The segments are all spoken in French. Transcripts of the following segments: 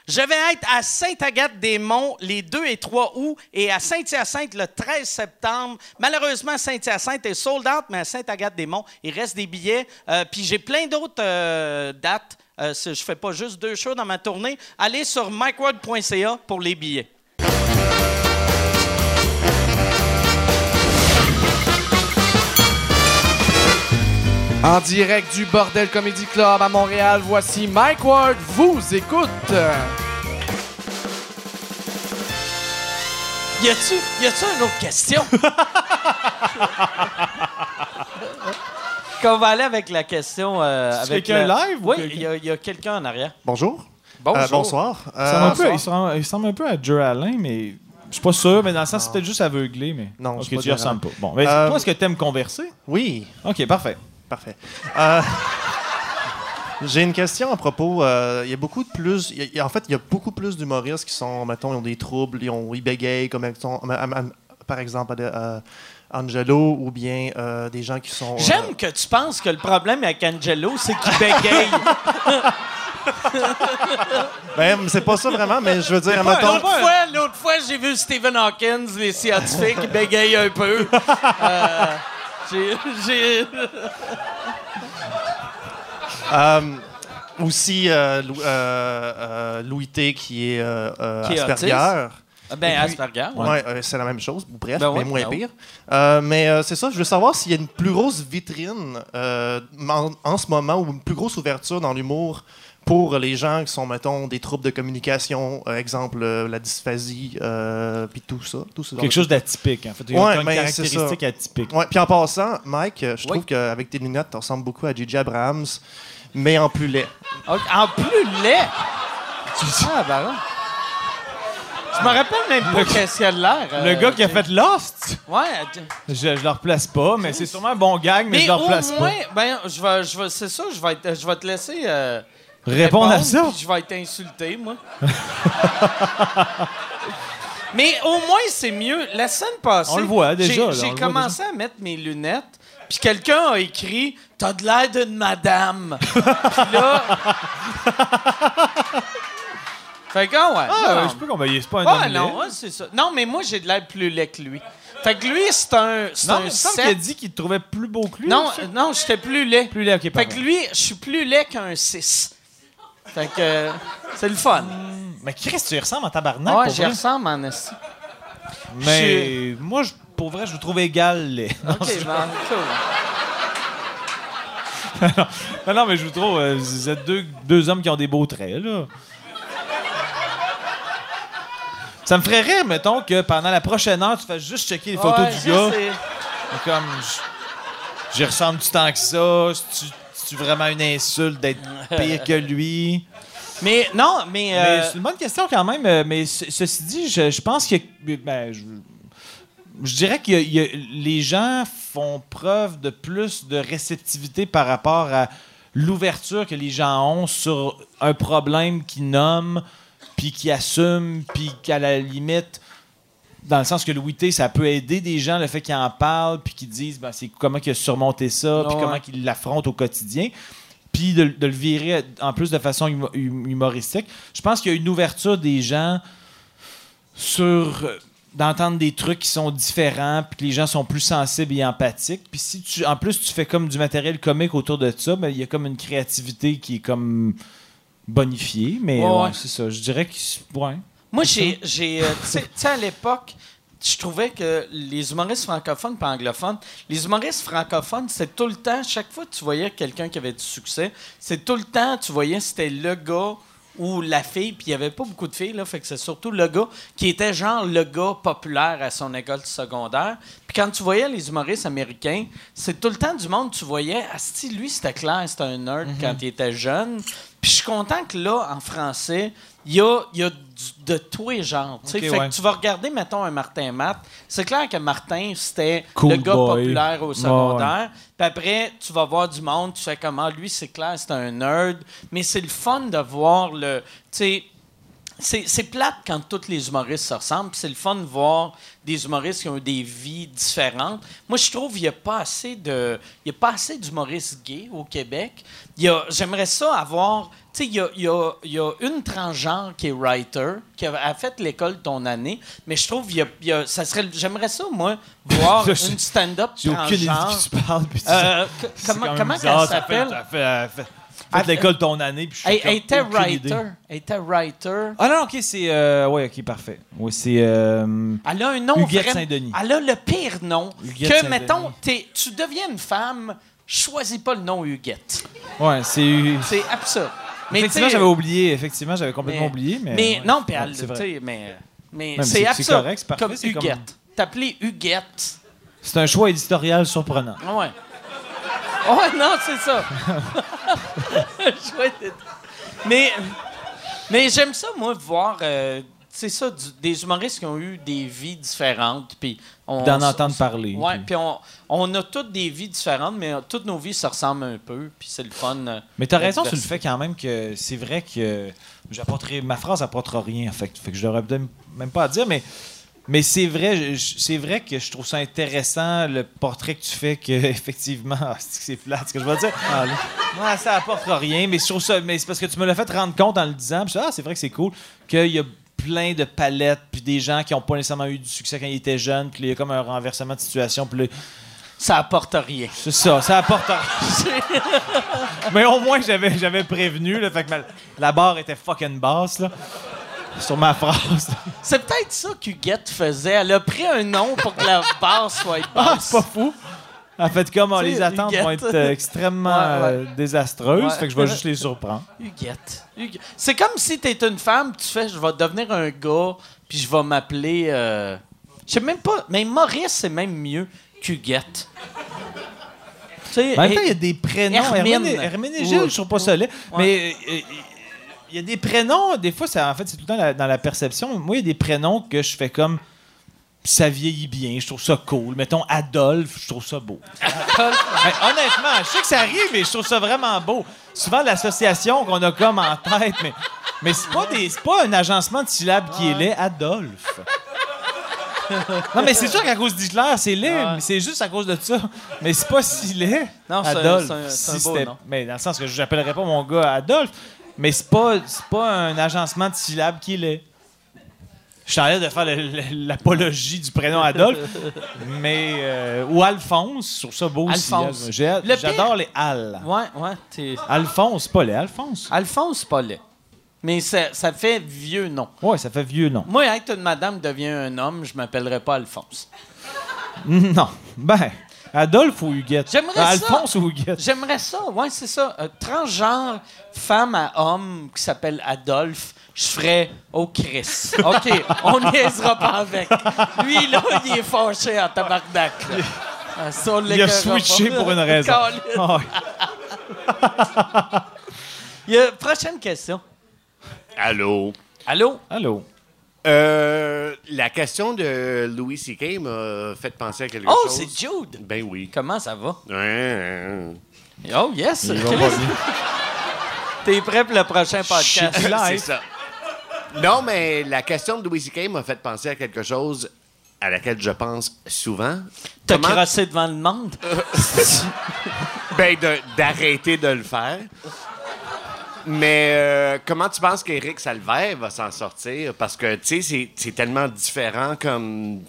Je vais être à Sainte-Agathe-des-Monts les 2 et 3 août et à Saint-Hyacinthe le 13 septembre. Malheureusement, Saint-Hyacinthe est sold out, mais à Sainte-Agathe-des-Monts, il reste des billets. Puis j'ai plein d'autres dates. Je fais pas juste 2 shows dans ma tournée. Allez sur mikeward.ca pour les billets. En direct du Bordel Comedy Club à Montréal, voici Mike Ward vous écoute. Y a-tu une autre question? Qu'on va aller avec la question. Avec quelqu'un live? Oui, il y a quelqu'un en arrière. Bonjour. Bonjour. Bonsoir. Il ressemble un peu à Joe Allen, mais je suis pas sûr. Mais dans le sens, c'est peut-être juste aveuglé. Mais... Non, ok, je tu y ressembles pas. Bon, mais toi, est-ce que tu aimes converser? Oui. Ok, parfait. Parfait. J'ai une question à propos. Il y a beaucoup de plus. En fait, il y a beaucoup plus d'humoristes qui sont, mettons, ils ont des troubles, ils bégayent, comme par exemple Angelo, ou bien des gens qui sont. J'aime que tu penses que le problème avec Angelo, c'est qu'il bégaye. Ben, c'est pas ça vraiment, mais je veux dire, mettons. L'autre fois, j'ai vu Stephen Hawkins, les scientifiques, il bégaye un peu. Aussi, Louis T, qui est Asperger. Asperger, oui. Ouais, c'est la même chose, ou bref, Ben ouais, mais moins ben pire. Mais c'est ça, je veux savoir s'il y a une plus grosse vitrine en ce moment, ou une plus grosse ouverture dans l'humour pour les gens qui sont, mettons, des troubles de communication, exemple la dysphasie, puis tout ça. Quelque chose d'atypique, en fait. Il y a une caractéristique atypique. Ouais, puis en passant, Mike, je trouve qu'avec tes lunettes, tu ressembles beaucoup à J.J. Abrams, mais en plus laid. Okay, en plus laid? Ah, ben là. Je me rappelle même pas qu'est-ce qu'il a de l'air. Le gars qui a fait Lost? Ouais. Je le replace pas, mais c'est sûrement un bon gag, mais je le replace pas. Ben, c'est ça, je vais te laisser répondre à ça. Je vais être insulté, moi. Mais au moins, c'est mieux. La semaine passée, on le voit déjà. J'ai commencé à mettre mes lunettes, puis quelqu'un a écrit « T'as de l'air d'une madame. » Puis là... Fait que, je peux comprendre. C'est pas un homme non, c'est ça. Non, mais moi, j'ai de l'air plus laid que lui. Fait que lui, c'est un 7. Il a dit qu'il te trouvait plus beau que lui. Non, j'étais plus laid. Plus laid, OK, fait que lui, je suis plus laid qu'un 6. Fait que c'est le fun. Mais Chris, tu y ressembles en tabarnak, ouais, pour j'y vrai. ressemble en esti. Mais moi, pour vrai, je vous trouve égal laid. OK, ben, cool. non, mais je vous trouve... vous êtes deux hommes qui ont des beaux traits, là. Ça me ferait rire, mettons, que pendant la prochaine heure, tu fasses juste checker les photos du gars. Comme, j'y ressemble-tu tant que ça? C'est-tu vraiment une insulte d'être pire que lui? Mais non, mais c'est une bonne question quand même. Mais ceci dit, je pense que... je dirais que les gens font preuve de plus de réceptivité par rapport à l'ouverture que les gens ont sur un problème qu'ils nomment, puis qui assume, puis qu'à la limite, dans le sens que Louis T, ça peut aider des gens, le fait qu'ils en parlent, puis qu'ils disent c'est comment qu'il a surmonté ça, puis comment qu'il l'affronte au quotidien, puis de le virer en plus de façon humoristique. Je pense qu'il y a une ouverture des gens sur d'entendre des trucs qui sont différents, puis que les gens sont plus sensibles et empathiques. Puis si en plus tu fais comme du matériel comique autour de ça, il y a comme une créativité qui est comme... bonifié, mais c'est ça. Je dirais que... Moi, tu sais, à l'époque, je trouvais que les humoristes francophones et anglophones, les humoristes francophones, c'est tout le temps, chaque fois que tu voyais quelqu'un qui avait du succès, c'est tout le temps, tu voyais, c'était le gars ou la fille, puis il n'y avait pas beaucoup de filles, là, fait que c'est surtout le gars qui était genre le gars populaire à son école secondaire. Puis quand tu voyais les humoristes américains, c'est tout le temps du monde, tu voyais, asti, lui, c'était clair, c'était un nerd quand il était jeune. Puis je suis content que là, en français, il y a de tous les genres. Fait que tu vas regarder, mettons, un Martin Matt. C'est clair que Martin, c'était le gars populaire au secondaire. Puis après, tu vas voir du monde, tu fais comment, lui, c'est clair, c'est un nerd. Mais c'est le fun de voir le... Tu sais, c'est plate quand tous les humoristes se ressemblent. Puis c'est le fun de voir des humoristes qui ont des vies différentes. Moi, je trouve qu'il n'y a pas assez d'humoristes gays au Québec. J'aimerais ça avoir... Tu sais, il y a une transgenre qui est writer, qui a fait l'école ton année, mais je trouve j'aimerais ça, moi, voir une stand-up J'ai aucune idée de transgenre. qui tu parles. Puis Comment elle s'appelle? Fait l'école ton année, puis je suis Elle était aucune idée. writer. Elle était writer. Ah non, OK, c'est... oui, OK, parfait. Oui, c'est... Elle a un nom Huguette vraiment- Saint-Denis. Elle a le pire nom. Huguette Que, Saint-Denis. mettons, tu deviens une femme, choisis pas le nom Huguette. Ouais, c'est... C'est absurde. Effectivement, tu sais, j'avais oublié. Effectivement, j'avais complètement oublié, mais... ouais. non, puis elle, Ouais, c'est vrai. tu sais, mais mais c'est c'est absurde. correct, c'est parfait, Comme c'est comme- Huguette. T'appeler Huguette. C'est un choix éditorial surprenant. Ah ouais. Ouais, non, c'est ça. Chouette. Mais j'aime ça, moi, voir... c'est ça, des humoristes qui ont eu des vies différentes. Puis D'en entendre parler. Oui, puis on a toutes des vies différentes, mais toutes nos vies se ressemblent un peu. Puis c'est le fun. Mais t'as raison sur le diversité. fait quand même que c'est vrai que ma phrase n'apportera rien. Fait que je devrais peut-être même pas à dire, mais c'est vrai que je trouve ça intéressant le portrait que tu fais que effectivement c'est plate ce que je veux dire. Ouais, ça apportera rien, mais je trouve ça mais c'est parce que tu me l'as fait rendre compte en le disant. Puis c'est vrai que c'est cool qu'il y a plein de palettes puis des gens qui n'ont pas nécessairement eu du succès quand ils étaient jeunes, puis il y a comme un renversement de situation, puis là, Ça apporte rien. c'est ça apporte rien. Mais au moins j'avais prévenu là, fait que la barre était fucking basse là sur ma phrase. C'est peut-être ça qu'Huguette faisait. Elle a pris un nom pour que la barre soit Ah, basse. c'est pas fou. En fait, comme Tu sais, les attentes vont Huguette. être extrêmement Ouais. désastreuses, Ouais. fait que je vais juste les surprendre. Huguette. C'est comme si t'es une femme, tu fais, je vais devenir un gars, puis je vais m'appeler... Je sais même pas, mais Maurice, c'est même mieux qu'Huguette. Tu sais, En même temps, il y a des prénoms. Hermine. Herménégilde, je trouve pas ça laid. Mais il y a des prénoms, des fois, en fait, c'est tout le temps dans la perception. Moi, il y a des prénoms que je fais comme... Ça vieillit bien, je trouve ça cool. Mettons Adolphe, je trouve ça beau. Ben, honnêtement, je sais que ça arrive, mais je trouve ça vraiment beau. Souvent, l'association qu'on a comme en tête, mais c'est pas un agencement de syllabes qui est laid. Adolphe. Non, mais c'est sûr qu'à cause d'Hitler, c'est laid, mais c'est juste à cause de ça. Mais c'est pas si laid. Non, Adolphe. c'est un beau c'était- nom. Mais dans le sens que je n'appellerais pas mon gars Adolphe, mais c'est pas un agencement de syllabes qui est laid. Je suis en train de faire l'apologie du prénom Adolphe, mais... ou Alphonse, je trouve ça beau Alphonse. aussi. Le J'adore pire- les Al. Ouais, t'es... Alphonse, c'est pas les Alphonse. Alphonse, c'est pas laid. Mais ça fait vieux nom. Ouais, ça fait vieux nom. Moi, être une madame devient un homme, je m'appellerais pas Alphonse. Non. Ben, Adolphe ou Huguette? J'aimerais ça. Alphonse ou Huguette? J'aimerais ça, ouais, c'est ça. Transgenre, femme à homme qui s'appelle Adolphe, je ferais « Oh, Chris, OK, on niaisera pas avec. » Lui, là, il est fâché en tabarnak. là. Ah, ça, on Il a l'écœurera switché pas. pour une raison. Colin. Ah ouais. Il y a prochaine question. Allô? Allô? Allô? La question de Louis C.K. m'a fait penser à quelque Oh, chose. c'est Jude. Ben oui. Comment ça va? Ouais. Oh, yes. Il va Chris, pas bien. t'es prêt pour le prochain podcast? C'est ça. Non, mais la question de Louis C.K. m'a fait penser à quelque chose à laquelle je pense souvent. T'as Comment- crossé devant le monde? Ben, d'arrêter de le faire. Mais comment tu penses qu'Éric Salvaire va s'en sortir? Parce que, tu sais, c'est tellement différent comme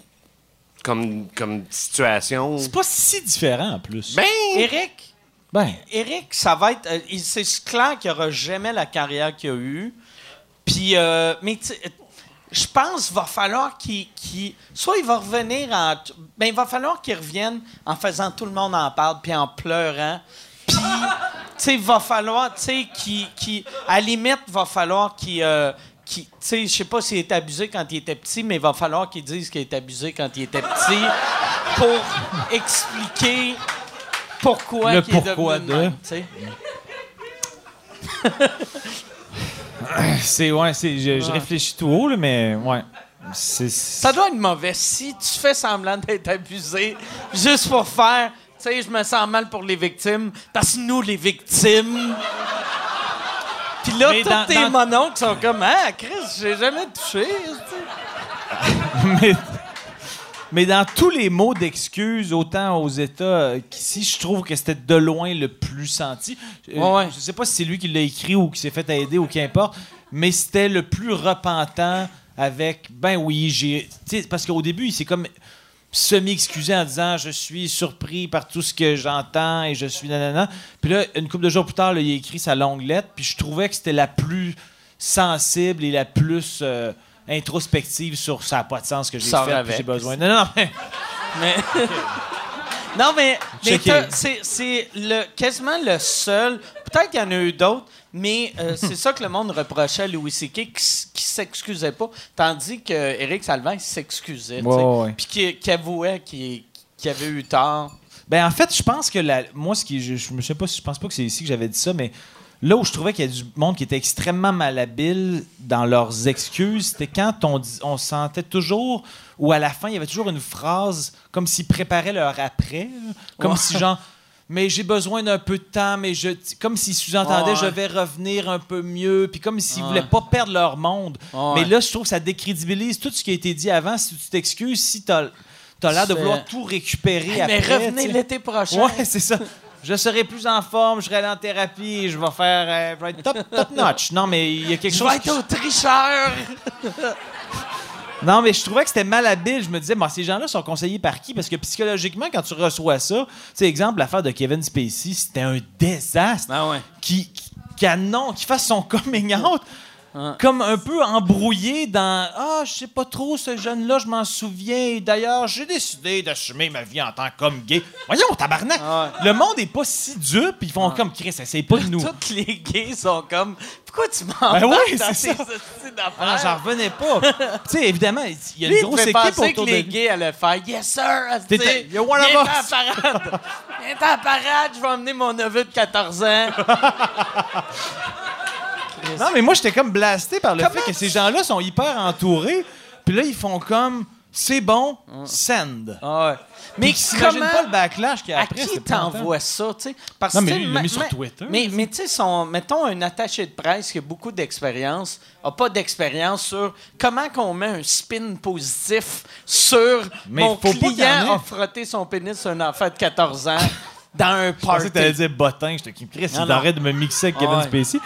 situation. C'est pas si différent, en plus. Ben, Éric, Ben, ça va être... c'est clair qu'il n'aura jamais la carrière qu'il a eue. Puis, mais tu sais, je pense qu'il va falloir qu'il... soit il va revenir en... Ben, il va falloir qu'il revienne en faisant tout le monde en parle, puis en pleurant. Puis, tu sais, il va falloir, tu sais, à la limite, il va falloir qu'il... tu sais, je sais pas s'il est abusé quand il était petit, mais il va falloir qu'il dise qu'il est abusé quand il était petit pour expliquer pourquoi Le qu'il est pourquoi devenu de de. même, tu sais. je réfléchis tout haut, là, mais ouais. Ça doit être mauvais si tu fais semblant d'être abusé juste pour faire, tu sais, je me sens mal pour les victimes, parce que nous, les victimes, Puis là, Mais tous tes mononcles sont comme « Ah, Chris, j'ai jamais touché. » Mais dans tous les mots d'excuses, autant aux États qu'ici, je trouve que c'était de loin le plus senti. Ouais. Je sais pas si c'est lui qui l'a écrit ou qui s'est fait aider ou qu'importe, mais c'était le plus repentant avec « Ben oui, j'ai... » Parce qu'au début, il s'est comme semi-excusé en disant « Je suis surpris par tout ce que j'entends et je suis nanana. » Puis là, une couple de jours plus tard, là, il a écrit sa longue lettre, puis je trouvais que c'était la plus sensible et la plus... introspective sur ça n'a pas de sens que j'ai fait, puis j'ai besoin. Non, mais non, mais Checker. c'est quasiment le seul. Peut-être qu'il y en a eu d'autres, mais c'est ça que le monde reprochait à Louis C.K. qui s'excusait pas, tandis que Éric Salvaire il s'excusait, Ouais. puis qui avouait qu'il avait eu tort. Ben en fait, je pense que moi, je pense pas que c'est ici que j'avais dit ça, mais là où je trouvais qu'il y a du monde qui était extrêmement malhabile dans leurs excuses, c'était quand on sentait toujours, ou à la fin, il y avait toujours une phrase comme s'ils préparaient leur après, là, comme si genre, mais j'ai besoin d'un peu de temps, mais comme s'ils sous-entendaient, je vais revenir un peu mieux, puis comme s'ils voulaient pas perdre leur monde. Mais là, je trouve que ça décrédibilise tout ce qui a été dit avant. Si tu t'excuses, si t'as l'air de vouloir tout récupérer après. Mais revenez l'été prochain. Ouais, c'est ça. Je serai plus en forme, je serai allé en thérapie, je vais faire je vais être top notch. Non, mais il y a quelque chose. Je vais être au tricheur. Non, mais je trouvais que c'était malhabile. Je me disais, ces gens-là sont conseillés par qui? Parce que psychologiquement, quand tu reçois ça, tu sais, exemple, l'affaire de Kevin Spacey, c'était un désastre. Ah ouais. Qui fasse son coming out. Comme un peu embrouillé dans « Ah, je sais pas trop, ce jeune-là, je m'en souviens. D'ailleurs, j'ai décidé d'assumer ma vie en tant qu'homme gay. » Voyons, tabarnak! Le monde est pas si dupe, ils font comme « Chris, essaye pas de nous. » Tous les gays sont comme « Pourquoi tu m'en Ben oui, dans c'est tes ça. hosties Ah, d'affaires? j'en revenais pas. Tu sais, évidemment, il y a Lui, une grosse il équipe penser autour que de les lui. gays allaient faire « Yes, sir! » You're one of Viens us. à la parade! Viens à la parade, je vais emmener mon neveu de 14 ans. Non, mais moi, j'étais comme blasté par le fait que ces gens-là sont hyper entourés. Puis là, ils font comme c'est bon, send. Ouais. Mais Mais ils s'imaginent comment... pas le backlash qu'il y a À après. qui c'était pas longtemps. t'envoies ça, tu sais? Parce Non, mais que, lui, il l'a mis sur Twitter. Mais tu sais, mettons un attaché de presse qui a beaucoup d'expérience, n'a pas d'expérience sur comment qu'on met un spin positif sur Mais mon faut pas qu'il y en client ait. a frotté son pénis sur un enfant de 14 ans dans un Je pensais que t'allais party. dire bottin. J'étais qui Chris, Non, il non. arrête de me mixer avec Kevin Ouais. Spacey.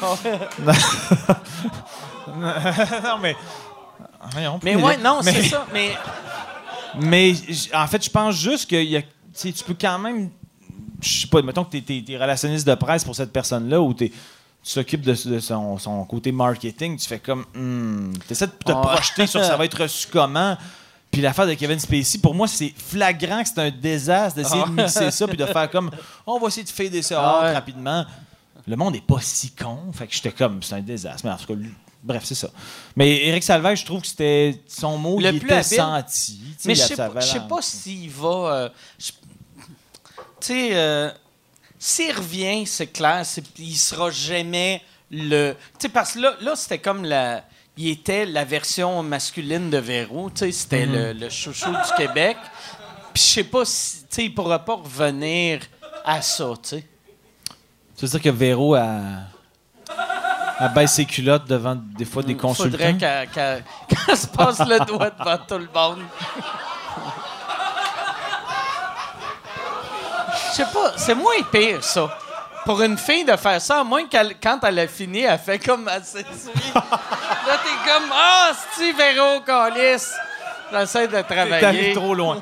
Non, mais. Voyons, Mais ouais, non, mais- c'est ça. Mais Mais en fait, je pense juste que tu peux quand même. Je sais pas, mettons que t'es relationniste de presse pour cette personne-là ou tu s'occupes de son côté marketing, tu fais comme. T'essaies de te projeter sur ça va être reçu comment. Puis l'affaire de Kevin Spacey, pour moi, c'est flagrant que c'est un désastre d'essayer de mixer ça puis de faire comme on va essayer de fader ça out rapidement. Le monde n'est pas si con. Fait que j'étais comme c'est un désastre. Mais en tout cas, bref, c'est ça. Mais Éric Salvaire, je trouve que c'était son mot, Le il plus était habile. senti. Tu sais, Mais je la sais pas valeur. s'il va. Tu sais, s'il revient, c'est clair, il sera jamais le. Tu sais, parce que là c'était comme il était la version masculine de Véro. Tu sais, c'était le chouchou du Québec. Puis je sais pas si. Tu sais, il pourra pas revenir à ça, tu sais. Tu veux dire que Véro elle baisse ses culottes devant des fois des consultants? Faudrait qu'elle se passe le doigt devant tout le monde. Je sais pas, c'est moins pire, ça. Pour une fille de faire ça, à moins qu'elle, quand elle a fini, elle fait comme elle s'essuie. Là, t'es comme « Ah, c'est-tu Véro, câlisse? » J'essaie de T'arrives travailler. trop loin.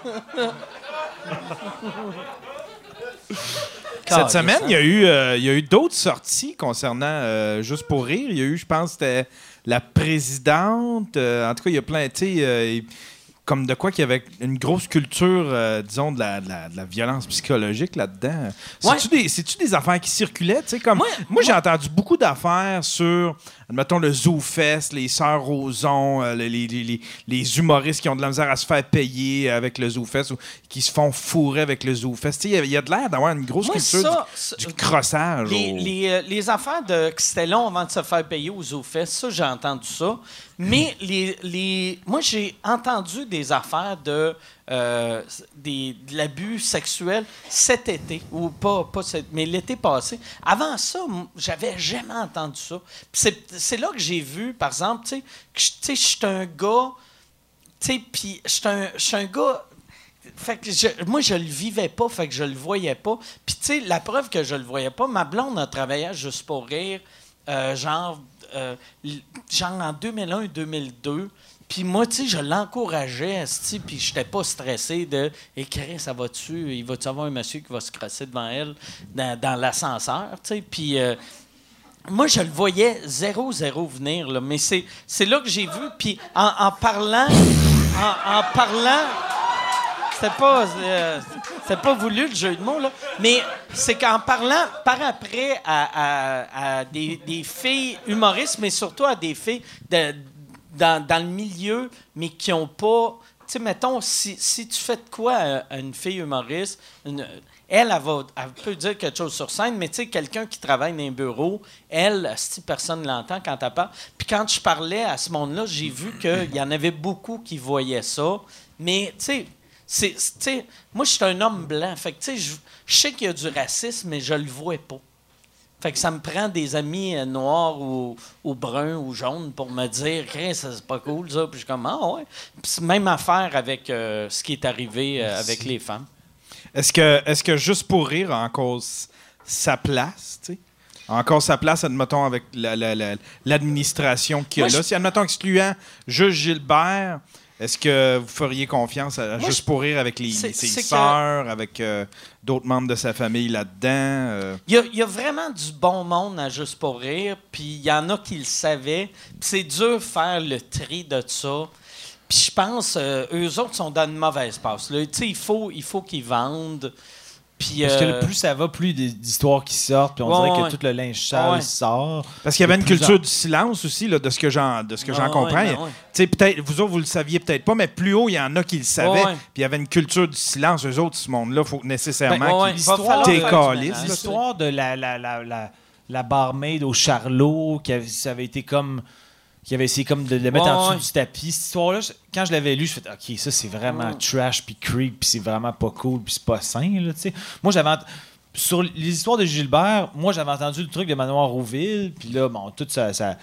Cette semaine, il y a eu d'autres sorties concernant Juste pour rire. Il y a eu, je pense, c'était la présidente. En tout cas, il y a plein, tu sais, comme de quoi qu'il y avait une grosse culture, disons, de la violence psychologique là-dedans. Ouais. C'est-tu des affaires qui circulaient? Tu sais, comme, moi j'ai entendu beaucoup d'affaires sur admettons, le ZooFest, les Sœurs Roson, les humoristes qui ont de la misère à se faire payer avec le ZooFest ou qui se font fourrer avec le ZooFest. Il y a de l'air d'avoir une grosse Moi, culture du crossage. Les affaires que c'était long avant de se faire payer aux ZooFest, ça, j'ai entendu ça. Mais moi, j'ai entendu des affaires de l'abus sexuel cet été, ou mais l'été passé. Avant ça, j'avais jamais entendu ça. Puis c'est là que j'ai vu, par exemple, tu sais, je suis un gars, tu sais, puis je suis un gars. Fait que moi, je le vivais pas, fait que je le voyais pas. Puis, tu sais, la preuve que je le voyais pas, ma blonde a travaillé à Juste pour rire, genre en 2001-2002. Puis moi, tu sais, je l'encourageais, puis j'étais pas stressé de « Chris, ça va-tu? Il va-tu avoir un monsieur qui va se crasser devant elle dans l'ascenseur? » Tu sais, puis moi, je le voyais 0-0 venir, là. Mais c'est là que j'ai vu. Puis en parlant... C'était pas voulu, le jeu de mots, là. Mais c'est qu'en parlant par après à des filles humoristes, mais surtout à des filles dans le milieu, mais qui n'ont pas... Tu sais, mettons, si tu fais de quoi à une fille humoriste, elle peut dire quelque chose sur scène, mais tu sais, quelqu'un qui travaille dans un bureau, elle, si personne ne l'entend quand elle parle. Puis quand je parlais à ce monde-là, j'ai vu qu'il y en avait beaucoup qui voyaient ça. Mais, tu sais, moi, je suis un homme blanc. Fait que, tu sais, je sais qu'il y a du racisme, mais je le vois pas. Fait que ça me prend des amis noirs ou bruns ou jaunes pour me dire « ça c'est pas cool, ça. » Puis je suis comme « Ah ouais. » Puis c'est même affaire avec ce qui est arrivé avec les femmes. Est-ce que Juste pour rire a encore sa place, tu sais? Encore sa place, admettons, avec l'administration qu'il y a là. Si, admettons, excluant Juge Gilbert, est-ce que vous feriez confiance à Juste pour rire avec ses sœurs, avec d'autres membres de sa famille là-dedans? Il y a vraiment du bon monde à Juste pour rire, puis il y en a qui le savaient. Puis c'est dur de faire le tri de ça. Puis je pense, eux autres sont dans une mauvaise passe. Tu sais, il faut qu'ils vendent. Puis, parce que plus ça va, plus d'histoires qui sortent, puis on dirait que tout le linge sale sort. Parce qu'il y avait une culture du silence aussi, là, de ce que j'en comprends. Peut-être, vous autres, vous le saviez peut-être pas, mais plus haut, il y en a qui le savaient. Puis il y avait une culture du silence. Eux autres, ce monde-là, il faut nécessairement qu'ils décalissent. L'histoire de la barmaid au Charlot, ça avait été comme... qui avait essayé comme de le mettre en dessous du tapis. Cette histoire-là, quand je l'avais lu, je fais OK, ça c'est vraiment trash puis creep, puis c'est vraiment pas cool, puis c'est pas sain, là, tu sais. Moi, sur les histoires de Gilbert, moi j'avais entendu le truc de Manoir Rouville, puis là, bon, toute sa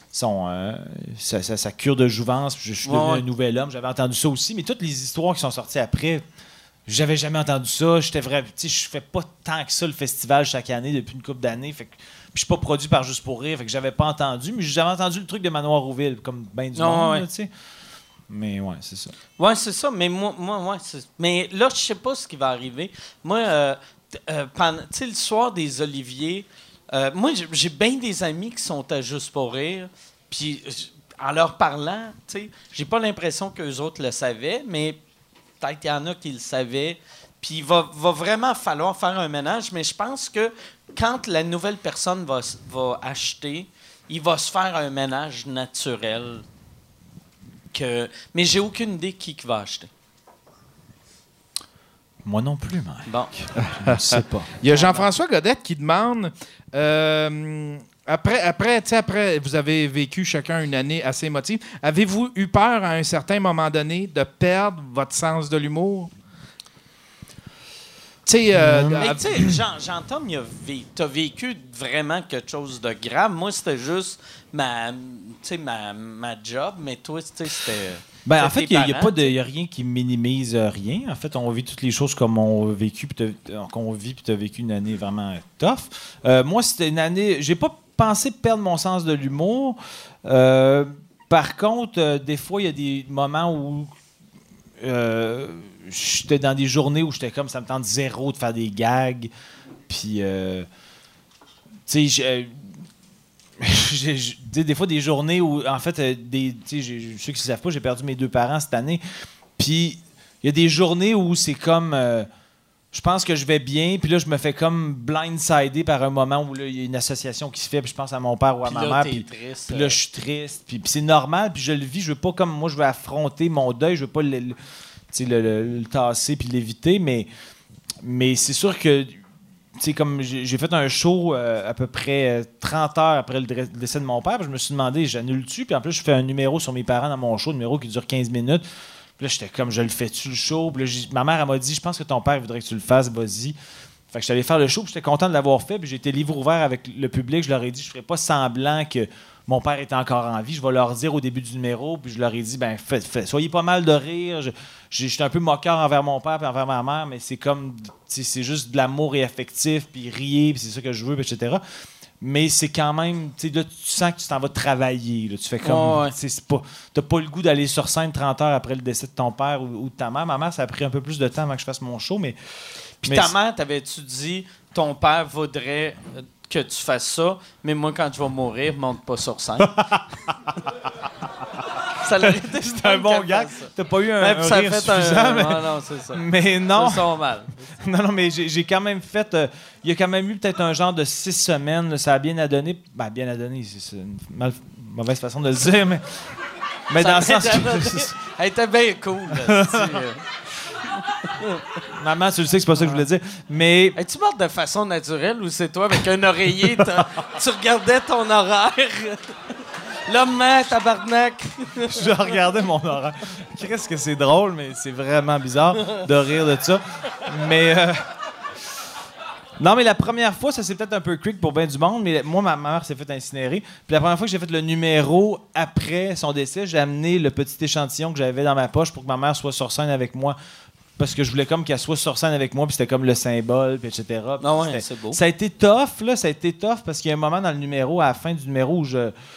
cure de jouvence, puis je suis devenu un nouvel homme, j'avais entendu ça aussi, mais toutes les histoires qui sont sorties après, j'avais jamais entendu ça. J'étais vrai, tu sais, je fais pas tant que ça le festival chaque année depuis une couple d'années, fait que je suis pas produit par Juste pour rire, fait que j'avais pas entendu, mais j'avais entendu le truc de Manoir Rouville, comme ben du monde, là, tu sais. Mais ouais, c'est ça. Ouais, c'est ça, mais moi mais là, je sais pas ce qui va arriver. Moi, tu sais, le soir des Oliviers, moi, j'ai bien des amis qui sont à Juste pour rire, puis en leur parlant, tu sais, j'ai pas l'impression qu'eux autres le savaient, mais peut-être qu'il y en a qui le savaient. Puis il va vraiment falloir faire un ménage, mais je pense que quand la nouvelle personne va acheter, il va se faire un ménage naturel. Mais j'ai aucune idée qui va acheter. Moi non plus, Mike. Bon. Je ne sais pas. Il y a Jean-François Godette qui demande... Après, vous avez vécu chacun une année assez émotive. Avez-vous eu peur à un certain moment donné de perdre votre sens de l'humour? Jean-Tom, t'as vécu vraiment quelque chose de grave. Moi, c'était juste ma job, mais toi, c'était... En fait, il n'y a rien qui minimise rien. En fait, on vit toutes les choses comme on vécu, qu'on vit, puis tu as vécu une année vraiment tough. Moi, c'était une année... J'ai pas pensé perdre mon sens de l'humour. Par contre, des fois, il y a des moments où... j'étais dans des journées où j'étais comme ça me tente zéro de faire des gags, puis tu sais, des fois des journées où en fait ceux qui ne savent pas, j'ai perdu mes 2 parents cette année, puis il y a des journées où c'est comme je pense que je vais bien, puis là, je me fais comme blindsidé par un moment où il y a une association qui se fait, puis je pense à mon père ou à Puis ma là, mère, t'es puis triste. puis là, je suis triste, puis c'est normal, puis je le vis, je veux pas comme moi, je veux affronter mon deuil, je veux pas le tasser puis l'éviter, mais c'est sûr que, tu sais, comme j'ai fait un show à peu près 30 heures après le décès de mon père, puis je me suis demandé, j'annule-tu, puis en plus, je fais un numéro sur mes parents dans mon show, un numéro qui dure 15 minutes. Puis là, j'étais comme, je le fais-tu le show? Puis là, ma mère, elle m'a dit, je pense que ton père voudrait que tu le fasses, vas-y. Fait que je suis allé faire le show, puis j'étais content de l'avoir fait, puis j'ai été livre ouvert avec le public. Je leur ai dit, je ferais pas semblant que mon père était encore en vie. Je vais leur dire au début du numéro, puis je leur ai dit, ben, soyez pas mal de rire. J'étais un peu moqueur envers mon père et envers ma mère, mais c'est comme, c'est juste de l'amour et affectif, puis riez, puis c'est ça que je veux, puis etc. Mais c'est quand même, tu sais, là, tu sens que tu t'en vas travailler. Là, tu fais comme, tu sais, t'as pas le goût d'aller sur scène 30 heures après le décès de ton père ou de ta mère. Ma mère, ça a pris un peu plus de temps avant que je fasse mon show, mais... Puis ta mère, t'avais-tu dit, ton père voudrait que tu fasses ça, mais moi, quand je vais mourir, monte pas sur scène. Ça l'aurait été C'est un bon gag. T'as pas eu un ça rire fait suffisant, mais... Non, c'est ça. Mais non. Ça sent mal. Non, mais j'ai quand même fait... il y a quand même eu peut-être un genre de 6 semaines. Là, ça a bien à donner. Ben, bien à donner, c'est une mauvaise façon de le dire, mais dans le sens que... Elle était bien cool. Là, Maman, tu le sais que c'est pas ça que je voulais dire. Mais... Es-tu morte de façon naturelle ou c'est toi avec un oreiller, tu regardais ton horaire? L'homme, tabarnak! Je regardais mon horaire. Qu'est-ce que c'est drôle, mais c'est vraiment bizarre de rire de ça. Mais... Non, mais la première fois, ça c'est peut-être un peu creep pour bien du monde, mais moi, ma mère s'est fait incinérer. Puis la première fois que j'ai fait le numéro après son décès, j'ai amené le petit échantillon que j'avais dans ma poche pour que ma mère soit sur scène avec moi. Parce que je voulais comme qu'elle soit sur scène avec moi, puis c'était comme le symbole, puis etc. Puis ah ouais, c'est beau. Ça a été tough, là. Ça a été tough parce qu'il y a un moment dans le numéro, à la fin du numéro, où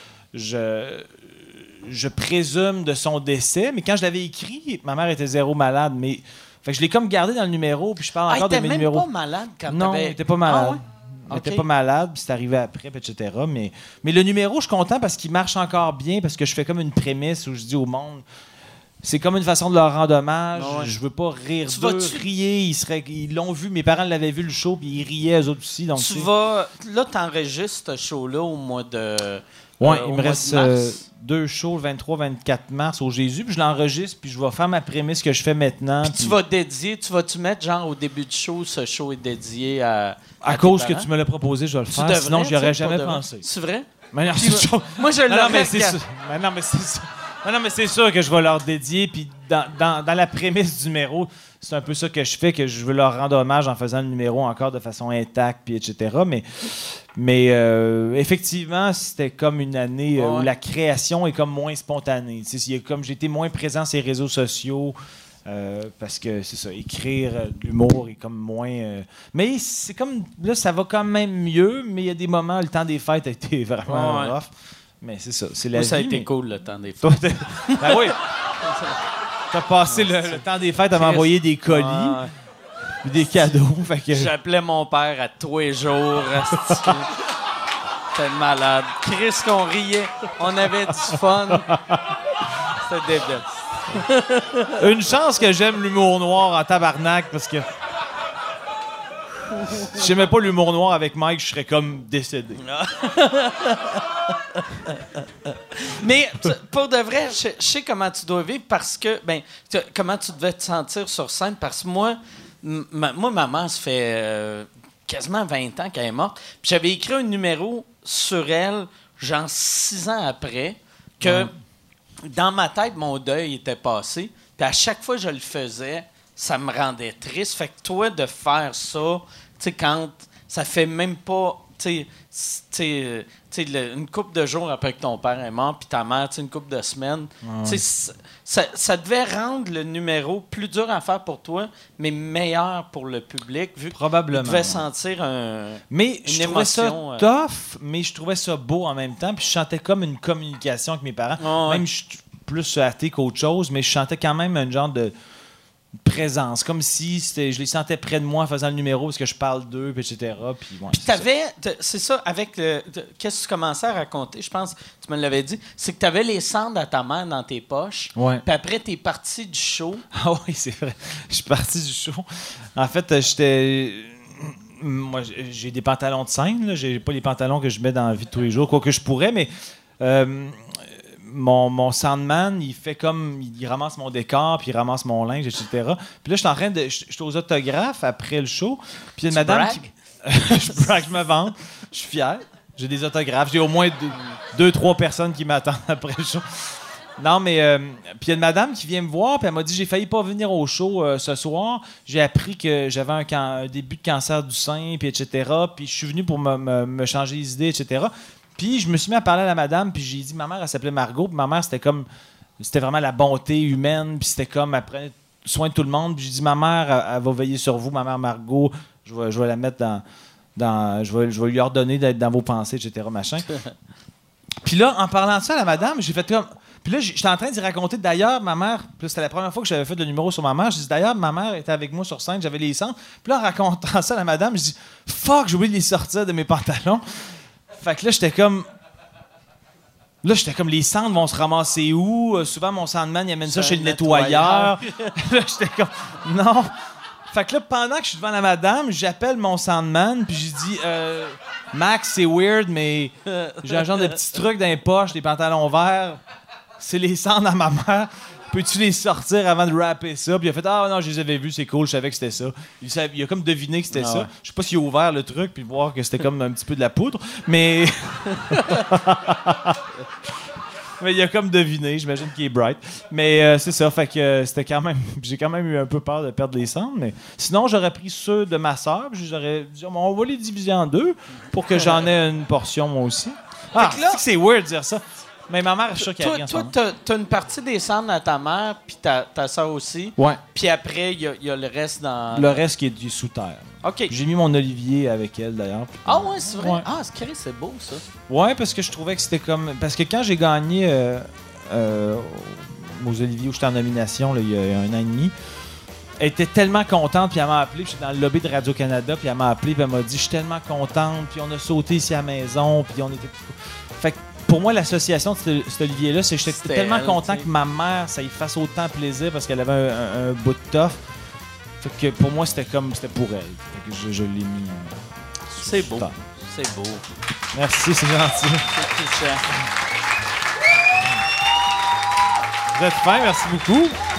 je présume de son décès. Mais quand je l'avais écrit, ma mère était zéro malade, mais... Fait que je l'ai comme gardé dans le numéro, puis je parle encore de mes numéros. Elle était même pas malade quand non, t'avais... elle était pas malade. Ah ouais? Elle était pas malade, puis c'est arrivé après, puis etc. Mais le numéro, je suis content parce qu'il marche encore bien, parce que je fais comme une prémisse où je dis au monde, c'est comme une façon de leur rendre hommage. Ah ouais. Je veux pas rire d'eux, rier. Ils l'ont vu, mes parents l'avaient vu le show, puis ils riaient eux autres aussi. Donc tu vas... Là, t'enregistres ce show-là au mois de... Oui, il me reste 2 shows, le 23-24 mars au Jésus, puis je l'enregistre, puis je vais faire ma prémisse que je fais maintenant. Puis tu vas dédier, tu mettre genre au début du show, ce show est dédié à cause tes que tu me l'as proposé, je vais le faire. devrais, Sinon, j'y aurais tu sais, jamais pour de vrai. pensé. C'est vrai? Mais non, Moi, je l'aurais mais c'est sûr. Non, mais c'est sûr que je vais leur dédier. Puis dans la prémisse du numéro, c'est un peu ça que je fais, que je veux leur rendre hommage en faisant le numéro encore de façon intacte, puis etc. Mais effectivement, c'était comme une année où la création est comme moins spontanée. Comme j'étais moins présent sur les réseaux sociaux. Parce que c'est ça, écrire de l'humour est comme moins. Mais c'est comme. Là, ça va quand même mieux, mais il y a des moments, le temps des fêtes a été vraiment rough. Mais c'est ça, c'est la vie. Ça a été mais... cool le temps des fêtes. Toi, ben oui! T'as passé le temps des fêtes à m'envoyer des colis, puis des cadeaux. Fait que... J'appelais mon père à tous les jours. C'était malade. Chris, qu'on riait. On avait du fun. C'était débile. Une chance que j'aime l'humour noir en tabarnak, parce que si j'aimais pas l'humour noir avec Mike, je serais comme décédé. Mais pour de vrai, je sais comment tu dois vivre parce que, comment tu devais te sentir sur scène, parce que moi, ma maman, ça fait quasiment 20 ans qu'elle est morte. Puis j'avais écrit un numéro sur elle, genre 6 ans après, que dans ma tête, mon deuil était passé. Puis à chaque fois que je le faisais, ça me rendait triste. Fait que toi, de faire ça, tu sais, quand ça fait même pas, tu sais, une couple de jours après que ton père est mort, puis ta mère, une couple de semaines, tu sais, ça devait rendre le numéro plus dur à faire pour toi, mais meilleur pour le public, vu probablement. Tu devais sentir mais une je trouvais ça émotion, tough, mais je trouvais ça beau en même temps, puis je chantais comme une communication avec mes parents. Même je suis plus athée qu'autre chose, mais je chantais quand même un genre de présence, comme si je les sentais près de moi en faisant le numéro parce que je parle d'eux, puis etc. Puis c'est ça, avec qu'est-ce que tu commençais à raconter, je pense, tu me l'avais dit, c'est que tu avais les cendres à ta mère dans tes poches, Ouais. puis après, tu es parti du show. Ah oui, c'est vrai. Je suis parti du show. En fait, moi, j'ai des pantalons de scène, là. J'ai pas les pantalons que je mets dans la vie de tous les jours, quoi que je pourrais, mais mon soundman, il fait comme... Il ramasse mon décor, puis il ramasse mon linge, etc. Puis là, j'étais aux autographes après le show. Puis il y a une madame qui... je brague, je me vante. Je suis fier. J'ai des autographes. J'ai au moins 2-3 personnes qui m'attendent après le show. Non, mais... puis il y a une madame qui vient me voir, puis elle m'a dit, j'ai failli pas venir au show ce soir. J'ai appris que j'avais un début de cancer du sein, puis etc. Puis je suis venu pour me changer les idées, etc. Puis je me suis mis à parler à la madame, puis j'ai dit, ma mère, elle s'appelait Margot, puis ma mère, c'était vraiment la bonté humaine, puis c'était comme, elle prenait soin de tout le monde. Puis j'ai dit, ma mère, elle va veiller sur vous, ma mère Margot, je vais la mettre je vais lui ordonner d'être dans vos pensées, etc., machin. Puis là, en parlant de ça à la madame, j'ai fait comme... Puis là, j'étais en train d'y raconter, d'ailleurs, ma mère, puis c'était la première fois que j'avais fait le numéro sur ma mère, je dis, d'ailleurs, ma mère était avec moi sur scène, j'avais les cendres. Puis là, en racontant ça à la madame, je dis, fuck, j'ai oublié de les sortir de mes pantalons. Fait que là, j'étais comme, les cendres vont se ramasser où? Souvent, mon sandman, il amène ça chez le nettoyeur. Là, j'étais comme, non. Fait que là, pendant que je suis devant la madame, j'appelle mon soundman, puis je dis, Max, c'est weird, mais j'ai un genre de petit truc dans les poches, des pantalons verts. C'est les cendres à ma mère. Peux-tu les sortir avant de rapper ça? Puis il a fait, ah non, je les avais vus, c'est cool, je savais que c'était ça. Il a comme deviné que c'était ça. Ouais. Je sais pas s'il a ouvert le truc, puis voir que c'était comme un petit peu de la poudre, mais. Mais il a comme deviné, j'imagine qu'il est bright. Mais c'est ça, fait que c'était quand même... J'ai quand même eu un peu peur de perdre les cendres, mais sinon, j'aurais pris ceux de ma sœur, puis j'aurais dit, on va les diviser en deux pour que j'en ai une portion, moi aussi. Ah, c'est weird de dire ça. Mais ma mère, je suis sûr qu'elle a rien. Toi, t'as une partie des cendres à ta mère, puis ta soeur aussi. Ouais. Puis après, il y a le reste dans... Le reste qui est sous terre. OK. J'ai mis mon olivier avec elle, d'ailleurs. Ah ouais, c'est vrai? Ouais. Ah, c'est beau, ça. Ouais, parce que je trouvais que c'était comme... Parce que quand j'ai gagné aux Oliviers, où j'étais en nomination, là, il y a 1 an et demi, elle était tellement contente, puis elle m'a appelé, puis j'étais dans le lobby de Radio-Canada, puis elle m'a appelé, puis elle m'a dit, je suis tellement contente, puis on a sauté ici à la maison, puis on était... Fait que pour moi, l'association de cet Olivier-là, c'est que j'étais tellement content que ma mère, ça y fasse autant plaisir parce qu'elle avait un bout de toffe. Fait que pour moi, c'était pour elle. Fait que je l'ai mis. C'est beau. Temps. C'est beau. Merci, c'est gentil. C'est touchant. Vous êtes fin, merci beaucoup.